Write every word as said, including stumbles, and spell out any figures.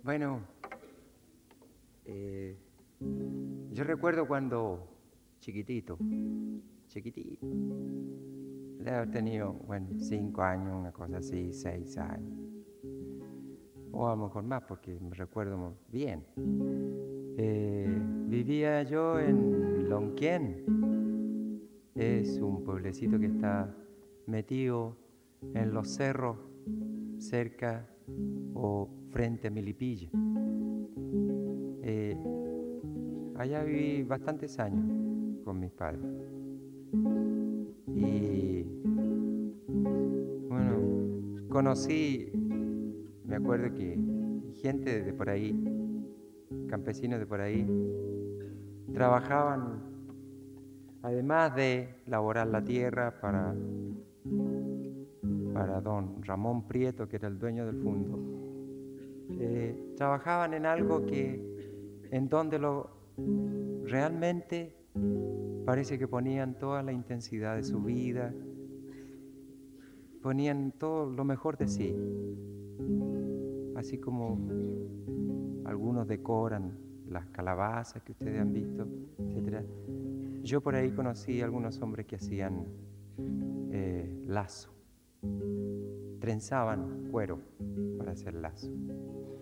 Bueno, eh, yo recuerdo cuando chiquitito, chiquitito, de haber tenido, bueno, cinco años, una cosa así, seis años, o a lo mejor más, porque me recuerdo bien. Eh, vivía yo en Lonquén, es un pueblecito que está metido en los cerros, cerca o frente a Milipilla. Eh, allá viví bastantes años con mis padres. Y bueno, conocí, me acuerdo que gente de por ahí, campesinos de por ahí, trabajaban, además de laborar la tierra para, para don Ramón Prieto, que era el dueño del fundo, eh, trabajaban en algo que, en donde lo realmente parece que ponían toda la intensidad de su vida, ponían todo lo mejor de sí, así como algunos decoran las calabazas que ustedes han visto, etcétera. Yo por ahí conocí a algunos hombres que hacían eh, lazo, trenzaban cuero para hacer lazo.